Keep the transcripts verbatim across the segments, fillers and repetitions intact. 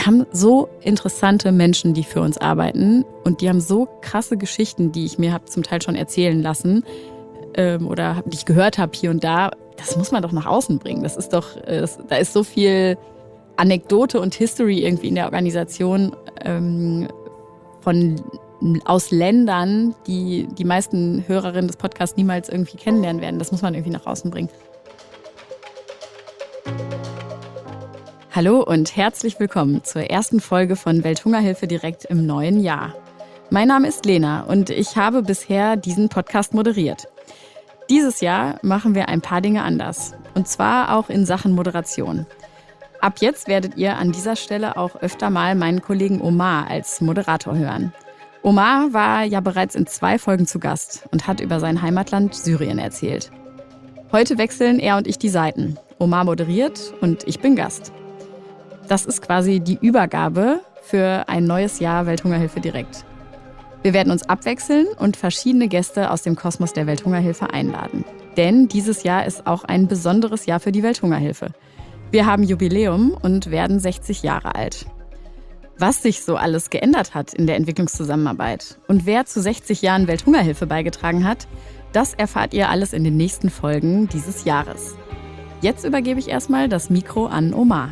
wir haben so interessante Menschen, die für uns arbeiten und die haben so krasse Geschichten, die ich mir habe zum Teil schon erzählen lassen ähm, oder die ich gehört habe hier und da. Das muss man doch nach außen bringen. Das ist doch, äh, das, da ist so viel Anekdote und History irgendwie in der Organisation ähm, von aus Ländern, die die meisten Hörerinnen des Podcasts niemals irgendwie kennenlernen werden. Das muss man irgendwie nach außen bringen. Hallo und herzlich willkommen zur ersten Folge von Welthungerhilfe direkt im neuen Jahr. Mein Name ist Lena und ich habe bisher diesen Podcast moderiert. Dieses Jahr machen wir ein paar Dinge anders. Und zwar auch in Sachen Moderation. Ab jetzt werdet ihr an dieser Stelle auch öfter mal meinen Kollegen Omar als Moderator hören. Omar war ja bereits in zwei Folgen zu Gast und hat über sein Heimatland Syrien erzählt. Heute wechseln er und ich die Seiten. Omar moderiert und ich bin Gast. Das ist quasi die Übergabe für ein neues Jahr Welthungerhilfe direkt. Wir werden uns abwechseln und verschiedene Gäste aus dem Kosmos der Welthungerhilfe einladen. Denn dieses Jahr ist auch ein besonderes Jahr für die Welthungerhilfe. Wir haben Jubiläum und werden sechzig Jahre alt. Was sich so alles geändert hat in der Entwicklungszusammenarbeit und wer zu sechzig Jahren Welthungerhilfe beigetragen hat, das erfahrt ihr alles in den nächsten Folgen dieses Jahres. Jetzt übergebe ich erstmal das Mikro an Omar.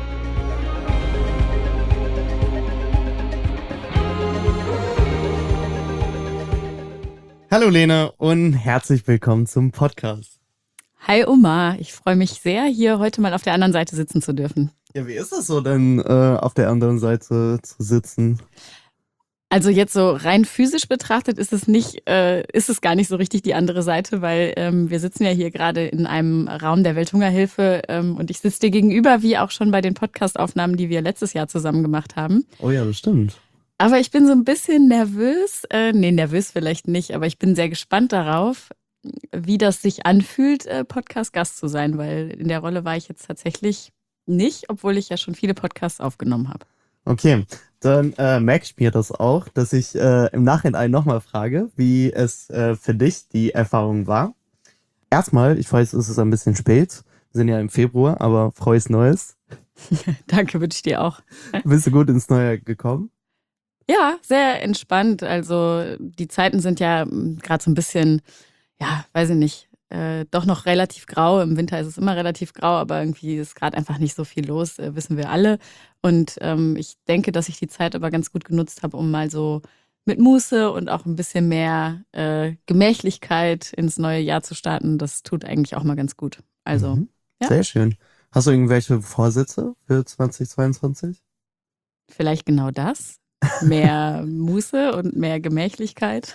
Hallo Lena und herzlich willkommen zum Podcast. Hi Omar, ich freue mich sehr, hier heute mal auf der anderen Seite sitzen zu dürfen. Ja, wie ist es so denn, äh, auf der anderen Seite zu sitzen? Also jetzt so rein physisch betrachtet ist es nicht, äh, ist es gar nicht so richtig die andere Seite, weil ähm, wir sitzen ja hier gerade in einem Raum der Welthungerhilfe ähm, und ich sitze dir gegenüber, wie auch schon bei den Podcast-Aufnahmen, die wir letztes Jahr zusammen gemacht haben. Oh ja, das stimmt. Aber ich bin so ein bisschen nervös, äh, nee, nervös vielleicht nicht, aber ich bin sehr gespannt darauf, wie das sich anfühlt, äh, Podcast-Gast zu sein, weil in der Rolle war ich jetzt tatsächlich nicht, obwohl ich ja schon viele Podcasts aufgenommen habe. Okay, dann äh, merke ich mir das auch, dass ich äh, im Nachhinein nochmal frage, wie es äh, für dich die Erfahrung war. Erstmal, ich weiß, es ist ein bisschen spät, wir sind ja im Februar, aber frohes Neues. Danke, wünsche ich dir auch. Bist du gut ins Neue gekommen? Ja, sehr entspannt. Also die Zeiten sind ja gerade so ein bisschen, ja, weiß ich nicht, äh, doch noch relativ grau. Im Winter ist es immer relativ grau, aber irgendwie ist gerade einfach nicht so viel los, äh, wissen wir alle. Und ähm, ich denke, dass ich die Zeit aber ganz gut genutzt habe, um mal so mit Muße und auch ein bisschen mehr äh, Gemächlichkeit ins neue Jahr zu starten. Das tut eigentlich auch mal ganz gut. Also, Mhm. ja. Sehr schön. Hast du irgendwelche Vorsätze für zweitausendzweiundzwanzig? Vielleicht genau das. Mehr Muße und mehr Gemächlichkeit.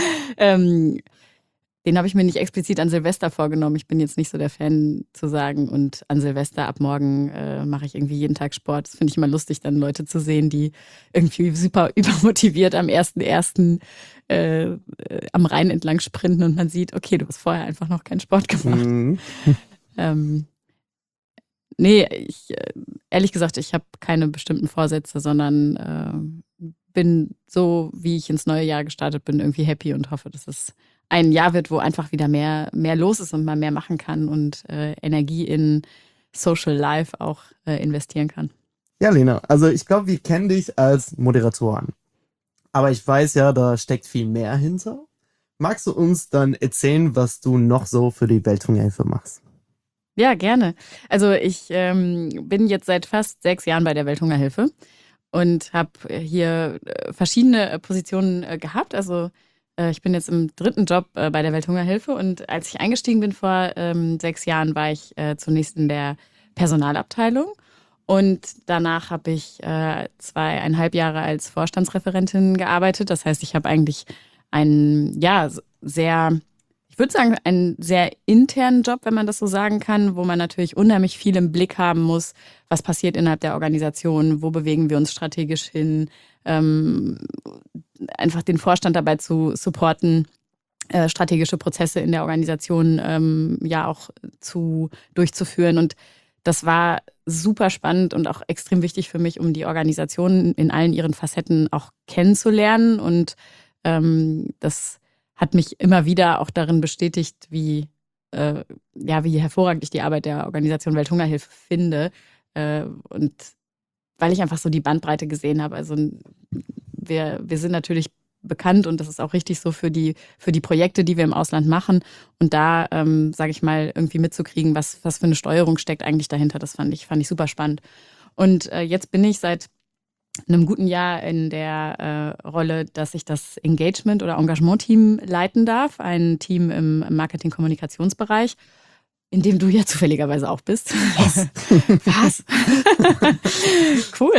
ähm, den habe ich mir nicht explizit an Silvester vorgenommen. Ich bin jetzt nicht so der Fan zu sagen, und an Silvester ab morgen äh, mache ich irgendwie jeden Tag Sport. Das finde ich immer lustig, dann Leute zu sehen, die irgendwie super übermotiviert am ersten ersten Äh, äh, am Rhein entlang sprinten und man sieht, okay, du hast vorher einfach noch keinen Sport gemacht. Mhm. ähm, nee, ich, äh, ehrlich gesagt, ich habe keine bestimmten Vorsätze, sondern äh, bin so, wie ich ins neue Jahr gestartet bin, irgendwie happy und hoffe, dass es ein Jahr wird, wo einfach wieder mehr, mehr los ist und man mehr machen kann und äh, Energie in Social Life auch äh, investieren kann. Ja, Lena, also ich glaube, wir kennen dich als Moderatorin. Aber ich weiß ja, da steckt viel mehr hinter. Magst du uns dann erzählen, was du noch so für die Welthungerhilfe machst? Ja, gerne. Also ich ähm, bin jetzt seit fast sechs Jahren bei der Welthungerhilfe und habe hier äh, verschiedene Positionen äh, gehabt. Also äh, ich bin jetzt im dritten Job äh, bei der Welthungerhilfe und als ich eingestiegen bin vor ähm, sechs Jahren, war ich äh, zunächst in der Personalabteilung und danach habe ich äh, zweieinhalb Jahre als Vorstandsreferentin gearbeitet. Das heißt, ich habe eigentlich einen, ja, sehr, ich würde sagen, einen sehr internen Job, wenn man das so sagen kann, wo man natürlich unheimlich viel im Blick haben muss, was passiert innerhalb der Organisation, wo bewegen wir uns strategisch hin, ähm, einfach den Vorstand dabei zu supporten, äh, strategische Prozesse in der Organisation ähm, ja auch zu durchzuführen. Und das war super spannend und auch extrem wichtig für mich, um die Organisation in allen ihren Facetten auch kennenzulernen. Und ähm, das hat mich immer wieder auch darin bestätigt, wie, äh, ja, wie hervorragend ich die Arbeit der Organisation Welthungerhilfe finde. Äh, und weil ich einfach so die Bandbreite gesehen habe. Also wir, wir sind natürlich bekannt und das ist auch richtig so für die, für die Projekte, die wir im Ausland machen. Und da, ähm, sage ich mal, irgendwie mitzukriegen, was, was für eine Steuerung steckt eigentlich dahinter, das fand ich, fand ich super spannend. Und äh, jetzt bin ich seit einem guten Jahr in der äh, Rolle, dass ich das Engagement- oder Engagement-Team leiten darf. Ein Team im Marketing-Kommunikationsbereich, in dem du ja zufälligerweise auch bist. Was? Was? Cool.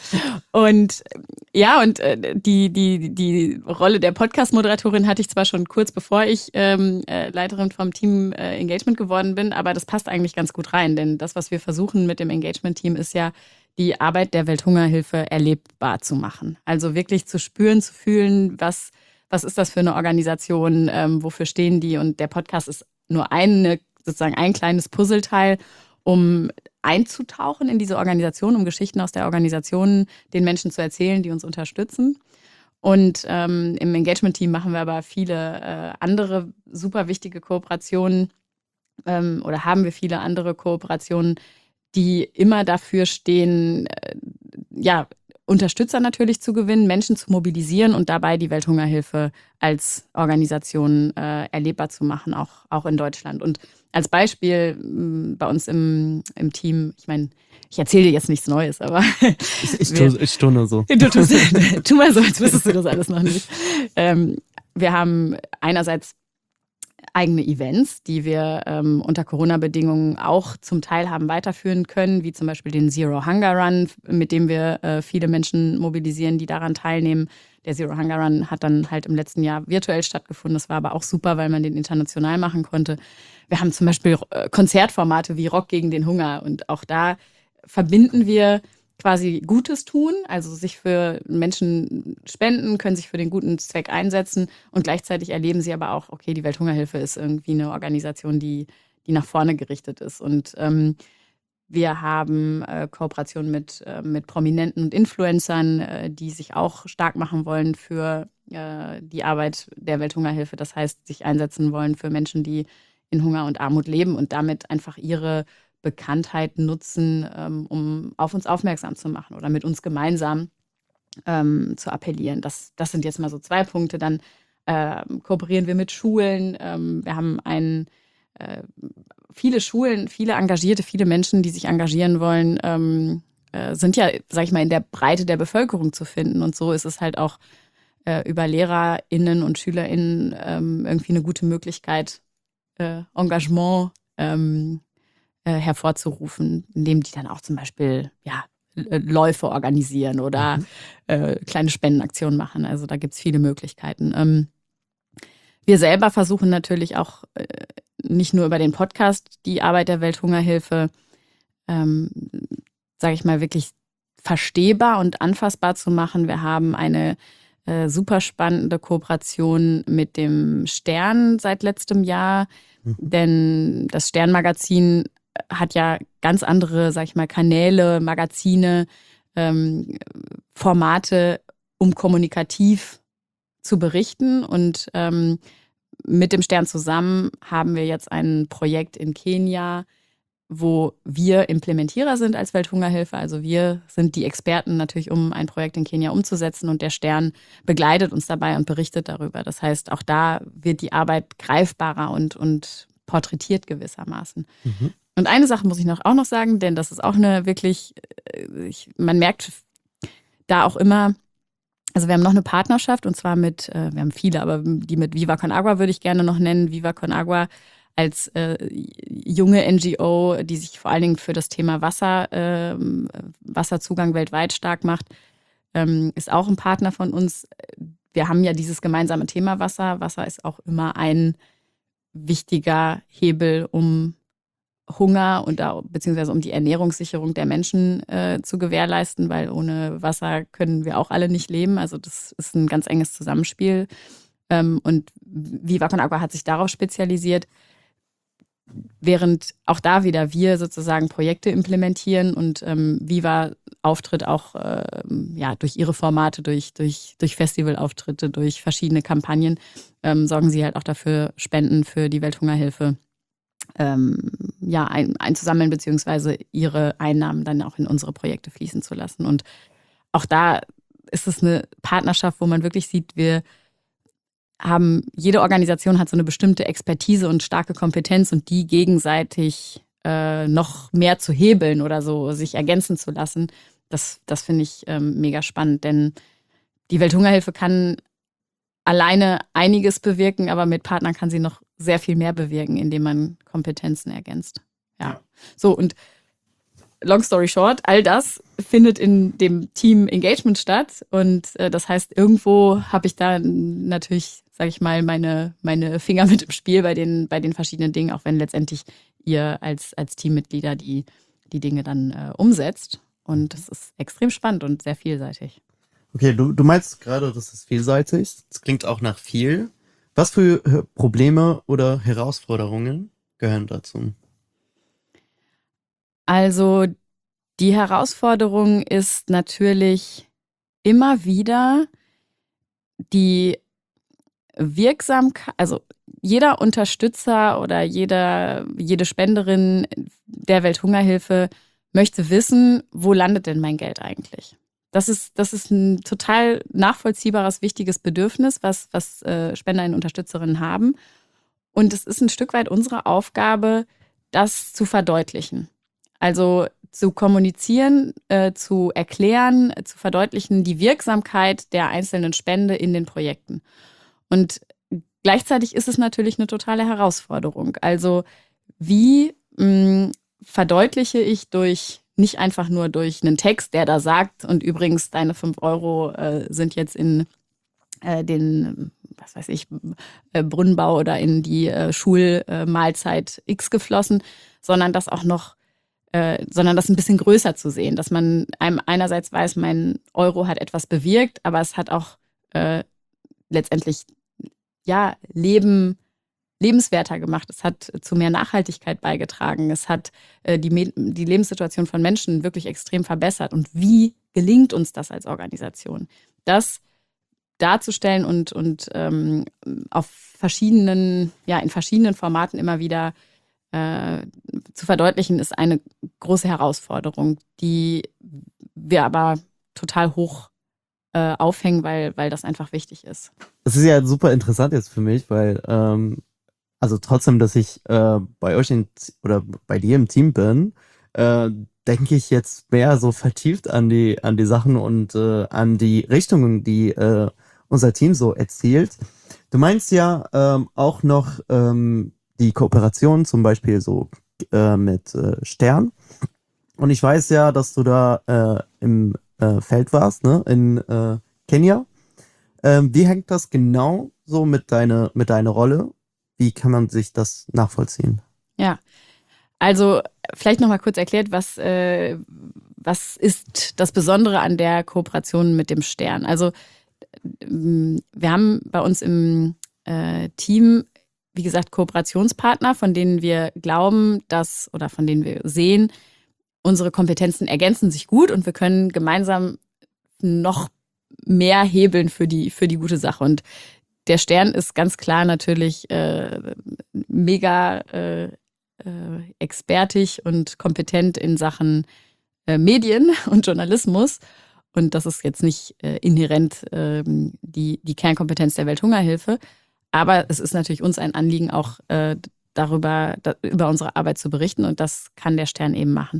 Und ja, und äh, die, die, die Rolle der Podcast-Moderatorin hatte ich zwar schon kurz bevor ich ähm, äh, Leiterin vom Team äh, Engagement geworden bin, aber das passt eigentlich ganz gut rein, denn das, was wir versuchen mit dem Engagement-Team, ist ja, die Arbeit der Welthungerhilfe erlebbar zu machen. Also wirklich zu spüren, zu fühlen, was, was ist das für eine Organisation, ähm, wofür stehen die? Und der Podcast ist nur eine, sozusagen ein kleines Puzzleteil, um einzutauchen in diese Organisation, um Geschichten aus der Organisation den Menschen zu erzählen, die uns unterstützen. Und ähm, im Engagement-Team machen wir aber viele äh, andere super wichtige Kooperationen ähm, oder haben wir viele andere Kooperationen, die immer dafür stehen, äh, ja, Unterstützer natürlich zu gewinnen, Menschen zu mobilisieren und dabei die Welthungerhilfe als Organisation äh, erlebbar zu machen, auch, auch in Deutschland. Und als Beispiel mh, bei uns im, im Team, ich meine, ich erzähle dir jetzt nichts Neues, aber ich, ich, tue, ich tue nur so. Du tust, tu mal so, als wüsstest du das alles noch nicht. Ähm, wir haben einerseits eigene Events, die wir ähm, unter Corona-Bedingungen auch zum Teil haben weiterführen können, wie zum Beispiel den Zero Hunger Run, mit dem wir äh, viele Menschen mobilisieren, die daran teilnehmen. Der Zero Hunger Run hat dann halt im letzten Jahr virtuell stattgefunden. Das war aber auch super, weil man den international machen konnte. Wir haben zum Beispiel äh, Konzertformate wie Rock gegen den Hunger und auch da verbinden wir quasi Gutes tun, also sich für Menschen spenden, können sich für den guten Zweck einsetzen und gleichzeitig erleben sie aber auch, okay, die Welthungerhilfe ist irgendwie eine Organisation, die, die nach vorne gerichtet ist. Und ähm, wir haben äh, Kooperationen mit, äh, mit Prominenten und Influencern, äh, die sich auch stark machen wollen für äh, die Arbeit der Welthungerhilfe. Das heißt, sich einsetzen wollen für Menschen, die in Hunger und Armut leben und damit einfach ihre Bekanntheit nutzen, ähm, um auf uns aufmerksam zu machen oder mit uns gemeinsam ähm, zu appellieren. Das, das sind jetzt mal so zwei Punkte. Dann äh, kooperieren wir mit Schulen. Ähm, wir haben einen, äh, viele Schulen, viele Engagierte, viele Menschen, die sich engagieren wollen, ähm, äh, sind ja, sag ich mal, in der Breite der Bevölkerung zu finden. Und so ist es halt auch äh, über LehrerInnen und SchülerInnen ähm, irgendwie eine gute Möglichkeit, äh, Engagement ähm, hervorzurufen, indem die dann auch zum Beispiel ja, Läufe organisieren oder mhm. äh, kleine Spendenaktionen machen. Also da gibt es viele Möglichkeiten. Ähm, wir selber versuchen natürlich auch äh, nicht nur über den Podcast die Arbeit der Welthungerhilfe, ähm, sage ich mal, wirklich verstehbar und anfassbar zu machen. Wir haben eine äh, super spannende Kooperation mit dem Stern seit letztem Jahr, mhm. denn das Stern-Magazin hat ja ganz andere, sag ich mal, Kanäle, Magazine, ähm, Formate, um kommunikativ zu berichten. Und ähm, mit dem Stern zusammen haben wir jetzt ein Projekt in Kenia, wo wir Implementierer sind als Welthungerhilfe. Also wir sind die Experten natürlich, um ein Projekt in Kenia umzusetzen. Und der Stern begleitet uns dabei und berichtet darüber. Das heißt, auch da wird die Arbeit greifbarer und, und porträtiert gewissermaßen. Mhm. Und eine Sache muss ich noch auch noch sagen, denn das ist auch eine wirklich, ich, man merkt da auch immer, also wir haben noch eine Partnerschaft und zwar mit, äh, wir haben viele, aber die mit Viva Con Agua würde ich gerne noch nennen. Viva Con Agua als äh, junge N G O, die sich vor allen Dingen für das Thema Wasser, äh, Wasserzugang weltweit stark macht, ähm, ist auch ein Partner von uns. Wir haben ja dieses gemeinsame Thema Wasser. Wasser ist auch immer ein wichtiger Hebel, um Hunger und da, beziehungsweise um die Ernährungssicherung der Menschen äh, zu gewährleisten, weil ohne Wasser können wir auch alle nicht leben. Also das ist ein ganz enges Zusammenspiel. Ähm, und Viva Con Agua hat sich darauf spezialisiert, während auch da wieder wir sozusagen Projekte implementieren und ähm, Viva auftritt auch äh, ja, durch ihre Formate, durch, durch, durch Festivalauftritte, durch verschiedene Kampagnen, ähm, sorgen sie halt auch dafür, Spenden für die Welthungerhilfe ähm, ja, ein, einzusammeln, beziehungsweise ihre Einnahmen dann auch in unsere Projekte fließen zu lassen. Und auch da ist es eine Partnerschaft, wo man wirklich sieht, wir haben, jede Organisation hat so eine bestimmte Expertise und starke Kompetenz und die gegenseitig äh, noch mehr zu hebeln oder so sich ergänzen zu lassen. Das, das finde ich ähm, mega spannend, denn die Welthungerhilfe kann alleine einiges bewirken, aber mit Partnern kann sie noch sehr viel mehr bewirken, indem man Kompetenzen ergänzt. Ja. ja. So, und long story short, all das findet in dem Team Engagement statt. Und äh, das heißt, irgendwo habe ich da natürlich, sage ich mal, meine, meine Finger mit im Spiel bei den, bei den verschiedenen Dingen, auch wenn letztendlich ihr als, als Teammitglieder die, die Dinge dann äh, umsetzt. Und das ist extrem spannend und sehr vielseitig. Okay, du, du meinst gerade, das ist vielseitig. Das klingt auch nach viel. Was für Probleme oder Herausforderungen gehören dazu? Also die Herausforderung ist natürlich immer wieder die Wirksamkeit, also jeder Unterstützer oder jeder, jede Spenderin der Welthungerhilfe möchte wissen, wo landet denn mein Geld eigentlich? Das ist, das ist ein total nachvollziehbares, wichtiges Bedürfnis, was, was äh, Spender und Unterstützerinnen haben. Und es ist ein Stück weit unsere Aufgabe, das zu verdeutlichen. Also zu kommunizieren, äh, zu erklären, zu verdeutlichen die Wirksamkeit der einzelnen Spende in den Projekten. Und gleichzeitig ist es natürlich eine totale Herausforderung. Also wie mh, verdeutliche ich durch, nicht einfach nur durch einen Text, der da sagt, und übrigens deine fünf Euro äh, sind jetzt in äh, den, was weiß ich, äh, Brunnenbau oder in die äh, Schulmahlzeit äh, X geflossen, sondern das auch noch Äh, sondern das ein bisschen größer zu sehen, dass man einem einerseits weiß, mein Euro hat etwas bewirkt, aber es hat auch äh, letztendlich ja Leben lebenswerter gemacht. Es hat zu mehr Nachhaltigkeit beigetragen. Es hat äh, die, die Lebenssituation von Menschen wirklich extrem verbessert. Und wie gelingt uns das als Organisation? Das darzustellen und, und ähm, auf verschiedenen, ja, in verschiedenen Formaten immer wieder Äh, zu verdeutlichen, ist eine große Herausforderung, die wir aber total hoch äh, aufhängen, weil, weil das einfach wichtig ist. Das ist ja super interessant jetzt für mich, weil ähm, also trotzdem, dass ich äh, bei euch in, oder bei dir im Team bin, äh, denke ich jetzt mehr so vertieft an die an die Sachen und äh, an die Richtungen, die äh, unser Team so erzielt. Du meinst ja ähm, auch noch ähm, die Kooperation zum Beispiel so äh, mit äh, Stern. Und ich weiß ja, dass du da äh, im äh, Feld warst, ne, in äh, Kenia. Ähm, wie hängt das genau so mit deiner mit deiner Rolle? Wie kann man sich das nachvollziehen? Ja, also vielleicht nochmal kurz erklärt, was, äh, was ist das Besondere an der Kooperation mit dem Stern? Also wir haben bei uns im äh, Team, wie gesagt, Kooperationspartner, von denen wir glauben, dass oder von denen wir sehen, unsere Kompetenzen ergänzen sich gut und wir können gemeinsam noch mehr hebeln für die, für die gute Sache. Und der Stern ist ganz klar natürlich äh, mega äh, äh, expertig und kompetent in Sachen äh, Medien und Journalismus. Und das ist jetzt nicht äh, inhärent äh, die, die Kernkompetenz der Welthungerhilfe. Aber es ist natürlich uns ein Anliegen, auch äh, darüber, da, über unsere Arbeit zu berichten. Und das kann der Stern eben machen.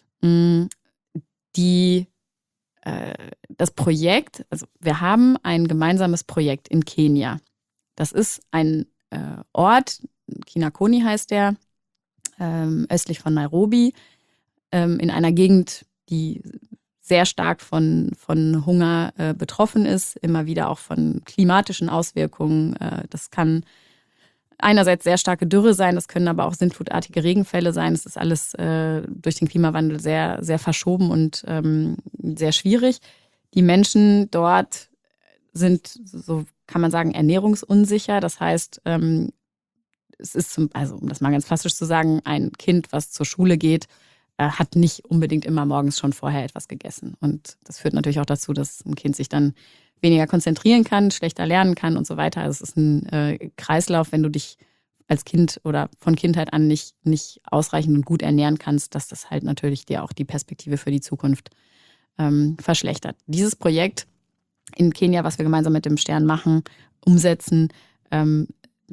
Die, äh, das Projekt, also wir haben ein gemeinsames Projekt in Kenia. Das ist ein äh, Ort, Kinakoni heißt der, ähm, östlich von Nairobi, ähm, in einer Gegend, die sehr stark von, von Hunger äh, betroffen ist, immer wieder auch von klimatischen Auswirkungen. Äh, das kann einerseits sehr starke Dürre sein, das können aber auch sintflutartige Regenfälle sein. Es ist alles äh, durch den Klimawandel sehr, sehr verschoben und ähm, sehr schwierig. Die Menschen dort sind, so kann man sagen, ernährungsunsicher. Das heißt, ähm, es ist, zum, also um das mal ganz plastisch zu sagen, ein Kind, was zur Schule geht, äh, hat nicht unbedingt immer morgens schon vorher etwas gegessen. Und das führt natürlich auch dazu, dass ein Kind sich dann weniger konzentrieren kann, schlechter lernen kann und so weiter. Also es ist ein äh, Kreislauf, wenn du dich als Kind oder von Kindheit an nicht, nicht ausreichend und gut ernähren kannst, dass das halt natürlich dir auch die Perspektive für die Zukunft ähm, verschlechtert. Dieses Projekt in Kenia, was wir gemeinsam mit dem Stern machen, umsetzen, ähm,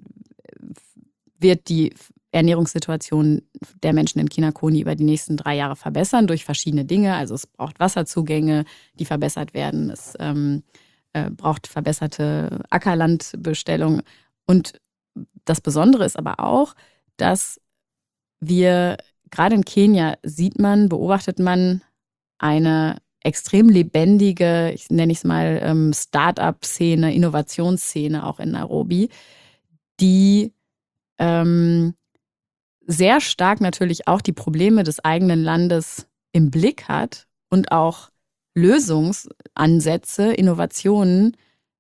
wird die Ernährungssituation der Menschen in Kinakoni über die nächsten drei Jahre verbessern durch verschiedene Dinge. Also es braucht Wasserzugänge, die verbessert werden. Es ähm, äh, braucht verbesserte Ackerlandbestellung. Und das Besondere ist aber auch, dass wir, gerade in Kenia sieht man, beobachtet man eine extrem lebendige, ich nenne es mal ähm, Start-up-Szene, Innovationsszene auch in Nairobi, die ähm, sehr stark natürlich auch die Probleme des eigenen Landes im Blick hat und auch Lösungsansätze, Innovationen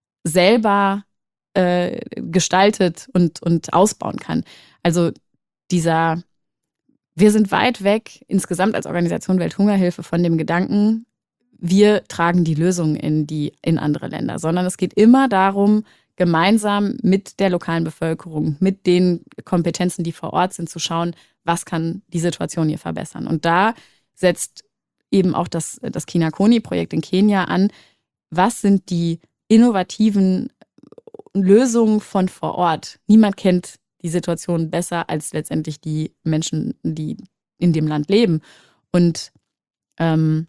selber äh, gestaltet und, und ausbauen kann. Also dieser, wir sind weit weg insgesamt als Organisation Welthungerhilfe von dem Gedanken, wir tragen die Lösung in die in andere Länder, sondern es geht immer darum, gemeinsam mit der lokalen Bevölkerung, mit den Kompetenzen, die vor Ort sind, zu schauen, was kann die Situation hier verbessern. Und da setzt eben auch das, das Kinakoni-Projekt in Kenia an, was sind die innovativen Lösungen von vor Ort. Niemand kennt die Situation besser als letztendlich die Menschen, die in dem Land leben. Und ähm,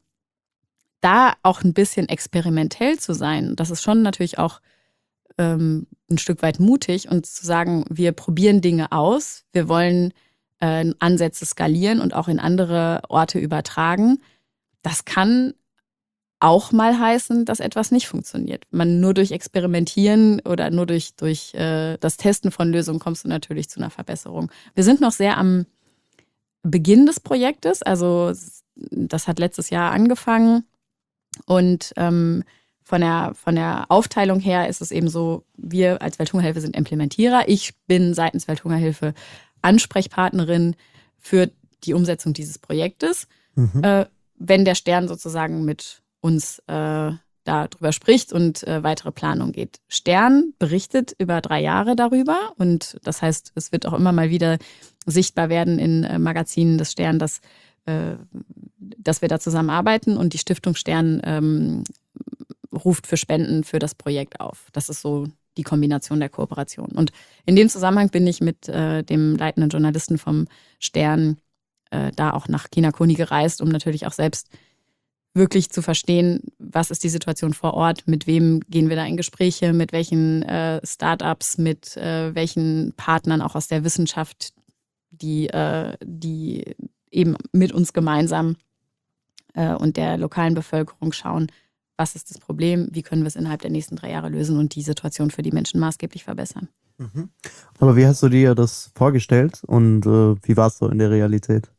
da auch ein bisschen experimentell zu sein, das ist schon natürlich auch ähm, ein Stück weit mutig und zu sagen, wir probieren Dinge aus, wir wollen äh, Ansätze skalieren und auch in andere Orte übertragen. Das kann auch mal heißen, dass etwas nicht funktioniert. Man nur durch Experimentieren oder nur durch, durch äh, das Testen von Lösungen kommst du natürlich zu einer Verbesserung. Wir sind noch sehr am Beginn des Projektes, also das hat letztes Jahr angefangen. Und ähm, von, der, von der Aufteilung her ist es eben so, wir als Welthungerhilfe sind Implementierer. Ich bin seitens Welthungerhilfe Ansprechpartnerin für die Umsetzung dieses Projektes. Mhm. Äh, wenn der Stern sozusagen mit uns äh, darüber spricht und äh, weitere Planung geht. Stern berichtet über drei Jahre darüber und das heißt, es wird auch immer mal wieder sichtbar werden in äh, Magazinen des Stern, dass dass wir da zusammenarbeiten und die Stiftung Stern ähm, ruft für Spenden für das Projekt auf. Das ist so die Kombination der Kooperation. Und in dem Zusammenhang bin ich mit äh, dem leitenden Journalisten vom Stern äh, da auch nach Kinakoni gereist, um natürlich auch selbst wirklich zu verstehen, was ist die Situation vor Ort, mit wem gehen wir da in Gespräche, mit welchen äh, Startups, mit äh, welchen Partnern auch aus der Wissenschaft, die, äh, die eben mit uns gemeinsam äh, und der lokalen Bevölkerung schauen, was ist das Problem, wie können wir es innerhalb der nächsten drei Jahre lösen und die Situation für die Menschen maßgeblich verbessern. Mhm. Aber wie hast du dir das vorgestellt und äh, wie war es so in der Realität?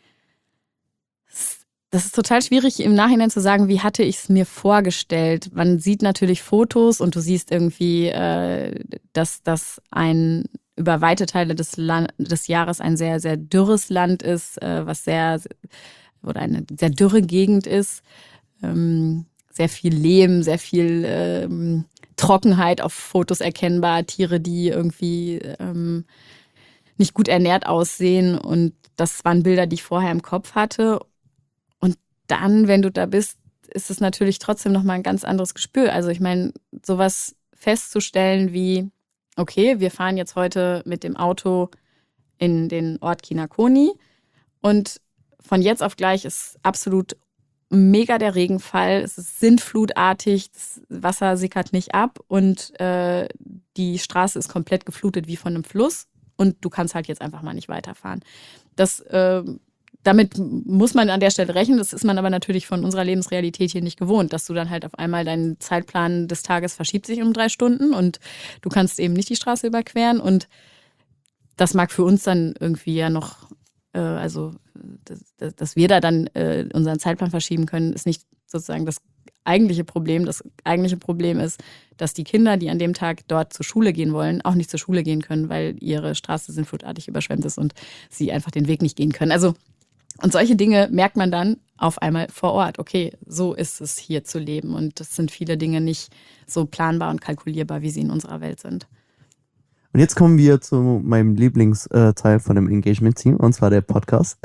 Das ist total schwierig im Nachhinein zu sagen, wie hatte ich es mir vorgestellt. Man sieht natürlich Fotos und du siehst irgendwie, äh, dass das ein über weite Teile des, Land, des Jahres ein sehr, sehr dürres Land ist, äh, was sehr, oder eine sehr dürre Gegend ist. Ähm, sehr viel Lehm, sehr viel ähm, Trockenheit auf Fotos erkennbar, Tiere, die irgendwie ähm, nicht gut ernährt aussehen. Und das waren Bilder, die ich vorher im Kopf hatte. Und dann, wenn du da bist, ist es natürlich trotzdem nochmal ein ganz anderes Gespür. Also ich meine, sowas festzustellen wie, okay, wir fahren jetzt heute mit dem Auto in den Ort Kinakoni und von jetzt auf gleich ist absolut mega der Regenfall. Es ist sintflutartig, das Wasser sickert nicht ab und äh, die Straße ist komplett geflutet wie von einem Fluss und du kannst halt jetzt einfach mal nicht weiterfahren. Das, äh, damit muss man an der Stelle rechnen. Das ist man aber natürlich von unserer Lebensrealität hier nicht gewohnt, dass du dann halt auf einmal dein Zeitplan des Tages verschiebt sich um drei Stunden und du kannst eben nicht die Straße überqueren und das mag für uns dann irgendwie ja noch, äh, also dass, dass wir da dann äh, unseren Zeitplan verschieben können, ist nicht sozusagen das eigentliche Problem. Das eigentliche Problem ist, dass die Kinder, die an dem Tag dort zur Schule gehen wollen, auch nicht zur Schule gehen können, weil ihre Straße sintflutartig überschwemmt ist und sie einfach den Weg nicht gehen können. Also und solche Dinge merkt man dann auf einmal vor Ort. Okay, so ist es hier zu leben. Und das sind viele Dinge nicht so planbar und kalkulierbar, wie sie in unserer Welt sind. Und jetzt kommen wir zu meinem Lieblingsteil von dem Engagement-Team, und zwar der Podcast.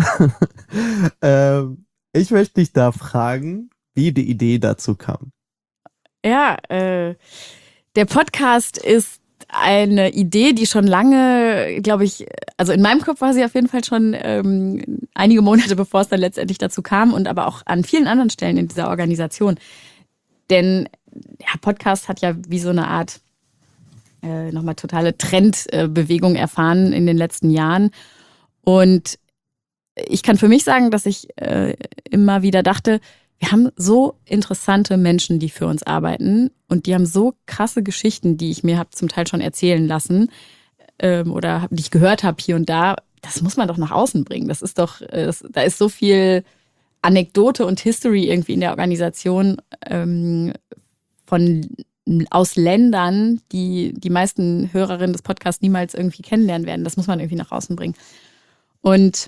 ähm, ich möchte dich da fragen, wie die Idee dazu kam. Ja, äh, der Podcast ist eine Idee, die schon lange, glaube ich, also in meinem Kopf war sie auf jeden Fall schon ähm, einige Monate, bevor es dann letztendlich dazu kam, und aber auch an vielen anderen Stellen in dieser Organisation. Denn ja, Podcast hat ja wie so eine Art äh, nochmal totale Trendbewegung äh, erfahren in den letzten Jahren. Und ich kann für mich sagen, dass ich äh, immer wieder dachte, wir haben so interessante Menschen, die für uns arbeiten, und die haben so krasse Geschichten, die ich mir habe zum Teil schon erzählen lassen ähm, oder die ich gehört habe hier und da. Das muss man doch nach außen bringen. Das ist doch, äh, das, da ist so viel Anekdote und History irgendwie in der Organisation ähm, von aus Ländern, die die meisten Hörerinnen des Podcasts niemals irgendwie kennenlernen werden. Das muss man irgendwie nach außen bringen. Und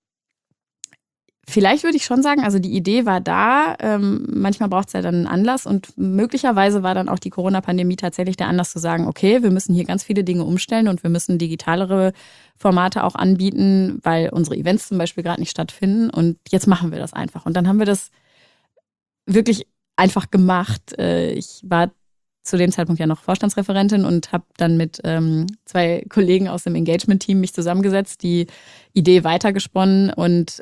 vielleicht würde ich schon sagen, also die Idee war da. Ähm, manchmal braucht es ja dann einen Anlass, und möglicherweise war dann auch die Corona-Pandemie tatsächlich der Anlass zu sagen, okay, wir müssen hier ganz viele Dinge umstellen und wir müssen digitalere Formate auch anbieten, weil unsere Events zum Beispiel gerade nicht stattfinden, und jetzt machen wir das einfach. Und dann haben wir das wirklich einfach gemacht. Ich war zu dem Zeitpunkt ja noch Vorstandsreferentin und habe dann mit ähm, zwei Kollegen aus dem Engagement-Team mich zusammengesetzt, die Idee weitergesponnen, und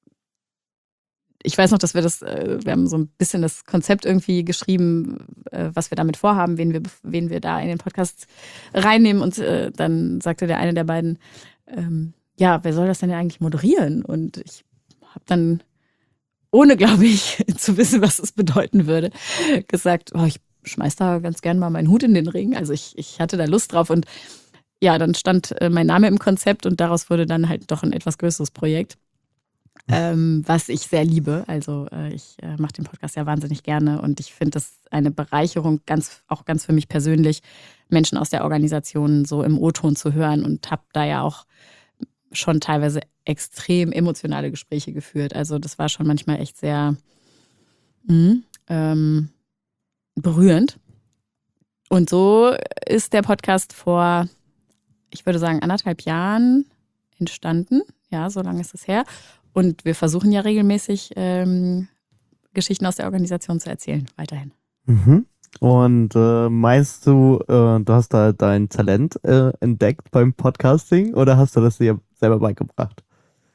ich weiß noch, dass wir das, wir haben so ein bisschen das Konzept irgendwie geschrieben, was wir damit vorhaben, wen wir, wen wir da in den Podcast reinnehmen. Und dann sagte der eine der beiden, ähm, ja, wer soll das denn ja eigentlich moderieren? Und ich habe dann, ohne, glaube ich, zu wissen, was es bedeuten würde, gesagt, oh, ich schmeiß da ganz gern mal meinen Hut in den Ring. Also ich, ich hatte da Lust drauf. Und ja, dann stand mein Name im Konzept, und daraus wurde dann halt doch ein etwas größeres Projekt. Ähm, was ich sehr liebe. Also äh, ich äh, mache den Podcast ja wahnsinnig gerne, und ich finde das eine Bereicherung, ganz, auch ganz für mich persönlich, Menschen aus der Organisation so im O-Ton zu hören, und habe da ja auch schon teilweise extrem emotionale Gespräche geführt. Also das war schon manchmal echt sehr mh, ähm, berührend. Und so ist der Podcast vor, ich würde sagen, anderthalb Jahren entstanden. Ja, so lange ist es her. Und wir versuchen ja regelmäßig, ähm, Geschichten aus der Organisation zu erzählen, weiterhin. Mhm. Und äh, meinst du, äh, du hast da dein Talent äh, entdeckt beim Podcasting, oder hast du das dir selber beigebracht?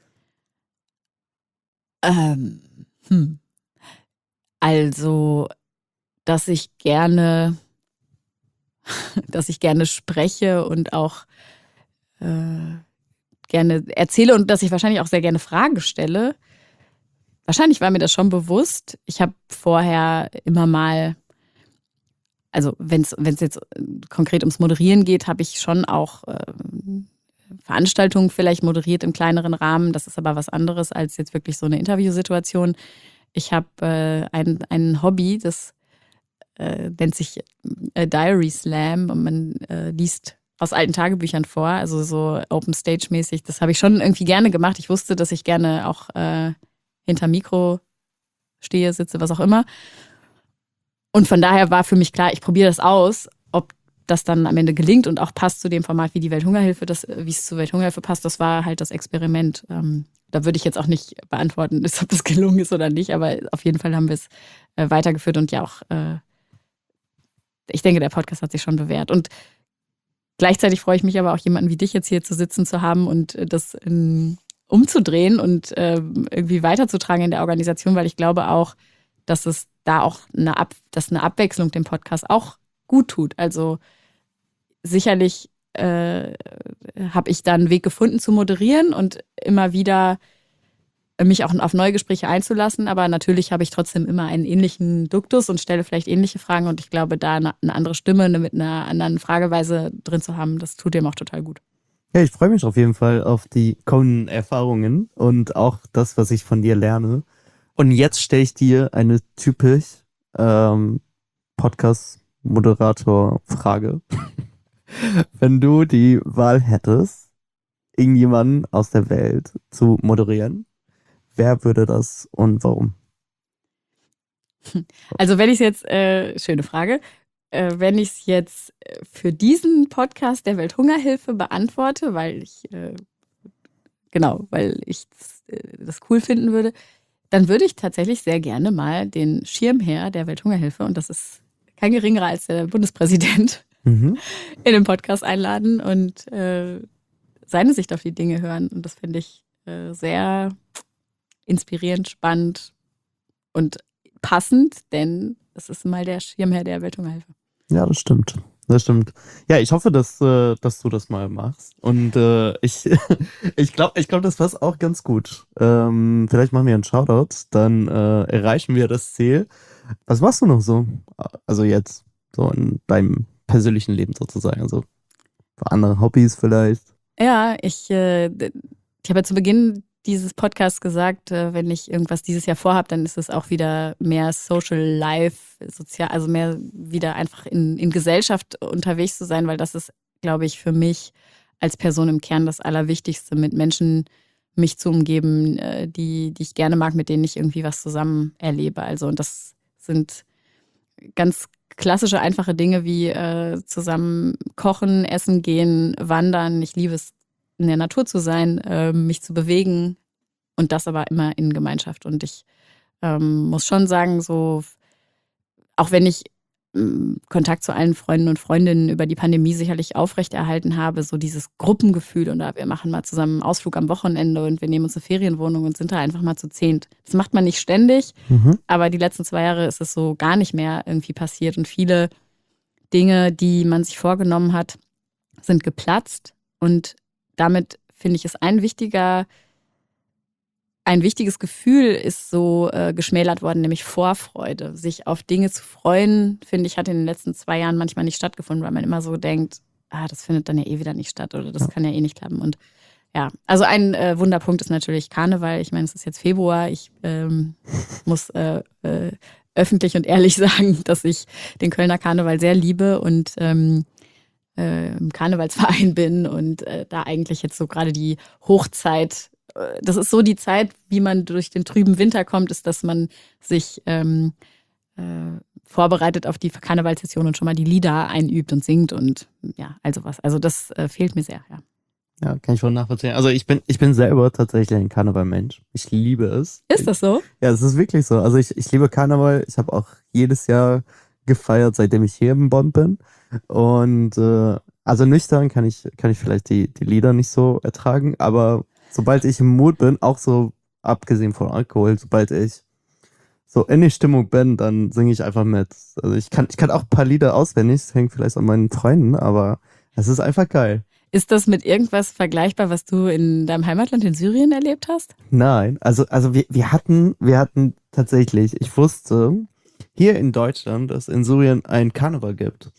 Ähm, hm. Also, dass ich gerne, dass ich gerne spreche und auch äh, gerne erzähle, und dass ich wahrscheinlich auch sehr gerne Fragen stelle. Wahrscheinlich war mir das schon bewusst. Ich habe vorher immer mal, also wenn es jetzt konkret ums Moderieren geht, habe ich schon auch äh, Veranstaltungen vielleicht moderiert im kleineren Rahmen. Das ist aber was anderes als jetzt wirklich so eine Interviewsituation. Ich habe äh, ein, ein Hobby, das äh, nennt sich äh, Diary Slam, und man äh, liest aus alten Tagebüchern vor, also so Open Stage mäßig. Das habe ich schon irgendwie gerne gemacht. Ich wusste, dass ich gerne auch äh, hinter Mikro stehe, sitze, was auch immer. Und von daher war für mich klar, ich probiere das aus, ob das dann am Ende gelingt und auch passt zu dem Format wie die Welthungerhilfe, das, wie es zur Welthungerhilfe passt. Das war halt das Experiment. Ähm, da würde ich jetzt auch nicht beantworten, ob das gelungen ist oder nicht, aber auf jeden Fall haben wir es äh, weitergeführt, und ja auch, äh, ich denke, der Podcast hat sich schon bewährt. Und gleichzeitig freue ich mich aber auch, jemanden wie dich jetzt hier zu sitzen zu haben und das in, umzudrehen und äh, irgendwie weiterzutragen in der Organisation, weil ich glaube auch, dass es da auch eine, Ab dass eine Abwechslung dem Podcast auch gut tut. Also sicherlich äh, habe ich da einen Weg gefunden zu moderieren und immer wieder mich auch auf neue Gespräche einzulassen, aber natürlich habe ich trotzdem immer einen ähnlichen Duktus und stelle vielleicht ähnliche Fragen, und ich glaube, da eine, eine andere Stimme eine, mit einer anderen Frageweise drin zu haben, das tut dem auch total gut. Ja, ich freue mich auf jeden Fall auf die kommenden Erfahrungen und auch das, was ich von dir lerne. Und jetzt stelle ich dir eine typisch ähm, Podcast-Moderator-Frage. Wenn du die Wahl hättest, irgendjemanden aus der Welt zu moderieren, wer würde das und warum? Also wenn ich es jetzt, äh, schöne Frage, äh, wenn ich es jetzt für diesen Podcast der Welthungerhilfe beantworte, weil ich, äh, genau, weil ich äh, das cool finden würde, dann würde ich tatsächlich sehr gerne mal den Schirmherr der Welthungerhilfe, und das ist kein geringerer als der Bundespräsident, Mhm. in den Podcast einladen und äh, seine Sicht auf die Dinge hören. Und das finde ich äh, sehr inspirierend, spannend und passend, denn es ist mal der Schirmherr der Welthungerhilfe. Ja, das stimmt. Das stimmt. Ja, ich hoffe, dass, äh, dass du das mal machst. Und äh, ich ich glaube, ich glaub, das passt auch ganz gut. Ähm, vielleicht machen wir einen Shoutout, dann äh, erreichen wir das Ziel. Was machst du noch so? Also jetzt, so in deinem persönlichen Leben sozusagen. Also andere Hobbys vielleicht. Ja, ich, äh, ich habe ja zu Beginn dieses Podcasts gesagt, äh, wenn ich irgendwas dieses Jahr vorhabe, dann ist es auch wieder mehr Social Life, sozial, also mehr wieder einfach in, in Gesellschaft unterwegs zu sein, weil das ist, glaube ich, für mich als Person im Kern das Allerwichtigste, mit Menschen mich zu umgeben, äh, die, die ich gerne mag, mit denen ich irgendwie was zusammen erlebe. Also, und das sind ganz klassische, einfache Dinge wie äh, zusammen kochen, essen gehen, wandern. Ich liebe es, in der Natur zu sein, äh, mich zu bewegen, und das aber immer in Gemeinschaft. Und ich ähm, muss schon sagen, so, auch wenn ich ähm, Kontakt zu allen Freunden und Freundinnen über die Pandemie sicherlich aufrechterhalten habe, so dieses Gruppengefühl, und wir machen mal zusammen einen Ausflug am Wochenende und wir nehmen uns eine Ferienwohnung und sind da einfach mal zu zehnt. Das macht man nicht ständig, Mhm. aber die letzten zwei Jahre ist es so gar nicht mehr irgendwie passiert, und viele Dinge, die man sich vorgenommen hat, sind geplatzt, und damit finde ich, ist ein wichtiger, ein wichtiges Gefühl ist so äh, geschmälert worden, nämlich Vorfreude. Sich auf Dinge zu freuen, finde ich, hat in den letzten zwei Jahren manchmal nicht stattgefunden, weil man immer so denkt, ah, das findet dann ja eh wieder nicht statt oder das Ja. kann ja eh nicht klappen. Und ja, also ein äh, Wunderpunkt ist natürlich Karneval. Ich meine, es ist jetzt Februar. Ich ähm, muss äh, äh, öffentlich und ehrlich sagen, dass ich den Kölner Karneval sehr liebe und ähm, äh, im Karnevalsverein bin und äh, da eigentlich jetzt so gerade die Hochzeit, äh, das ist so die Zeit, wie man durch den trüben Winter kommt, ist, dass man sich ähm, äh, vorbereitet auf die Karnevalssession und schon mal die Lieder einübt und singt und ja, also was. Also das äh, fehlt mir sehr, ja. Ja, kann ich voll nachvollziehen. Also ich bin, ich bin selber tatsächlich ein Karnevalmensch. Ich liebe es. Ist das so? Ja, es ist wirklich so. Also ich, ich liebe Karneval. Ich habe auch jedes Jahr gefeiert, seitdem ich hier in Bonn bin. Und äh, also nüchtern kann ich, kann ich vielleicht die, die Lieder nicht so ertragen, aber sobald ich im Mut bin, auch so abgesehen von Alkohol, sobald ich so in die Stimmung bin, dann singe ich einfach mit. Also ich kann, ich kann auch ein paar Lieder auswendig, das hängt vielleicht an meinen Freunden, aber es ist einfach geil. Ist das mit irgendwas vergleichbar, was du in deinem Heimatland in Syrien erlebt hast? Nein, also, also wir, wir hatten, wir hatten tatsächlich, ich wusste hier in Deutschland, dass es in Syrien ein Karneval gibt.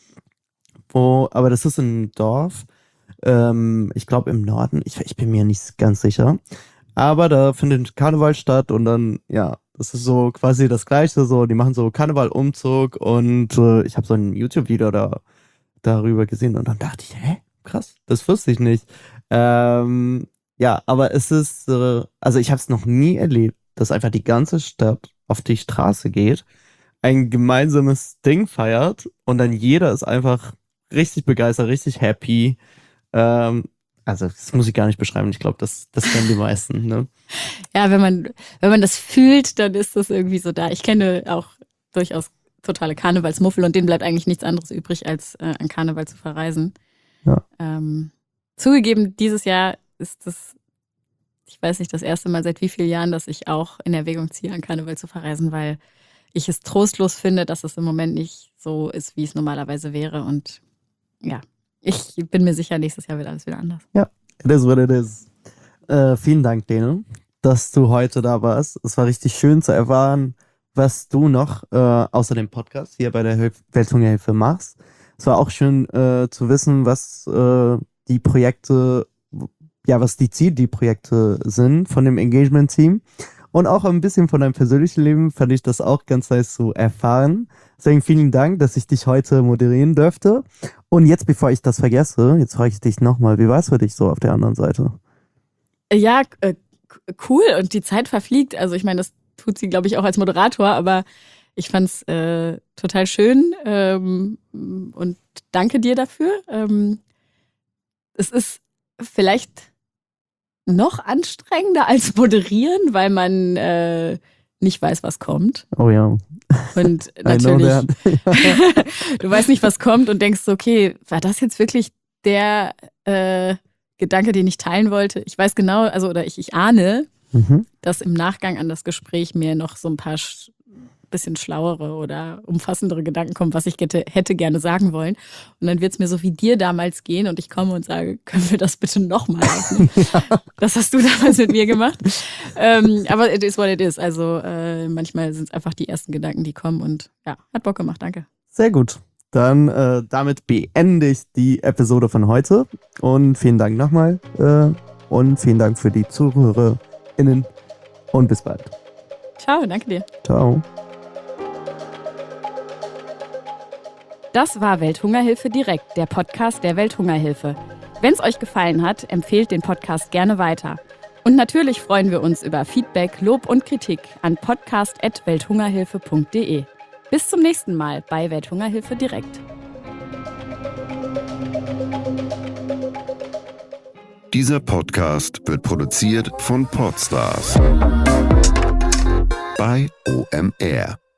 Wo, aber das ist ein Dorf, ähm, ich glaube im Norden, ich, ich bin mir nicht ganz sicher. Aber da findet Karneval statt und dann, ja, das ist so quasi das Gleiche, so, die machen so Karnevalumzug und äh, ich habe so ein YouTube-Video da, darüber gesehen und dann dachte ich, hä, krass, das wusste ich nicht. Ähm, ja, aber es ist, äh, also ich habe es noch nie erlebt, dass einfach die ganze Stadt auf die Straße geht, ein gemeinsames Ding feiert und dann jeder ist einfach richtig begeistert, richtig happy. Ähm, also das muss ich gar nicht beschreiben. Ich glaube, das, das kennen die meisten. Ne? Ja, wenn man, wenn man das fühlt, dann ist das irgendwie so da. Ich kenne auch durchaus totale Karnevalsmuffel, und denen bleibt eigentlich nichts anderes übrig, als äh, an Karneval zu verreisen. Ja. Ähm, zugegeben, dieses Jahr ist das, ich weiß nicht, das erste Mal seit wie vielen Jahren, dass ich auch in Erwägung ziehe, an Karneval zu verreisen, weil ich es trostlos finde, dass es im Moment nicht so ist, wie es normalerweise wäre. Und ja, ich bin mir sicher, nächstes Jahr wird alles wieder anders. Ja, it is what it is. Äh, vielen Dank, Dene, dass du heute da warst. Es war richtig schön zu erfahren, was du noch äh, außer dem Podcast hier bei der Hilf- Welthungerhilfe machst. Es war auch schön äh, zu wissen, was äh, die Projekte, ja, was die Ziele, die Projekte sind von dem Engagement-Team. Und auch ein bisschen von deinem persönlichen Leben fand ich das auch ganz nice zu erfahren. Deswegen vielen Dank, dass ich dich heute moderieren dürfte. Und jetzt, bevor ich das vergesse, jetzt frage ich dich nochmal, wie war es für dich so auf der anderen Seite? Ja, äh, cool. Und die Zeit verfliegt. Also ich meine, das tut sie, glaube ich, auch als Moderator. Aber Ich fand's äh, total schön ähm, und danke dir dafür. Ähm, es ist vielleicht noch anstrengender als moderieren, weil man äh, nicht weiß, was kommt. Oh ja. Und natürlich, du weißt nicht, was kommt und denkst, okay, war das jetzt wirklich der äh, Gedanke, den ich teilen wollte? Ich weiß genau, also oder ich, ich ahne, mhm. dass im Nachgang an das Gespräch mir noch so ein paar sch- bisschen schlauere oder umfassendere Gedanken kommen, was ich hätte, hätte gerne sagen wollen. Und dann wird es mir so wie dir damals gehen und ich komme und sage, können wir das bitte nochmal aufnehmen? Ja. Das hast du damals mit mir gemacht. ähm, aber it is what it is. Also äh, manchmal sind es einfach die ersten Gedanken, die kommen und ja, hat Bock gemacht, danke. Sehr gut. Dann äh, damit beende ich die Episode von heute und vielen Dank nochmal äh, und vielen Dank für die ZuhörerInnen und bis bald. Ciao, danke dir. Ciao. Das war Welthungerhilfe direkt, der Podcast der Welthungerhilfe. Wenn es euch gefallen hat, empfehlt den Podcast gerne weiter. Und natürlich freuen wir uns über Feedback, Lob und Kritik an podcast at welthungerhilfe punkt de. Bis zum nächsten Mal bei Welthungerhilfe direkt. Dieser Podcast wird produziert von Podstars bei O M R.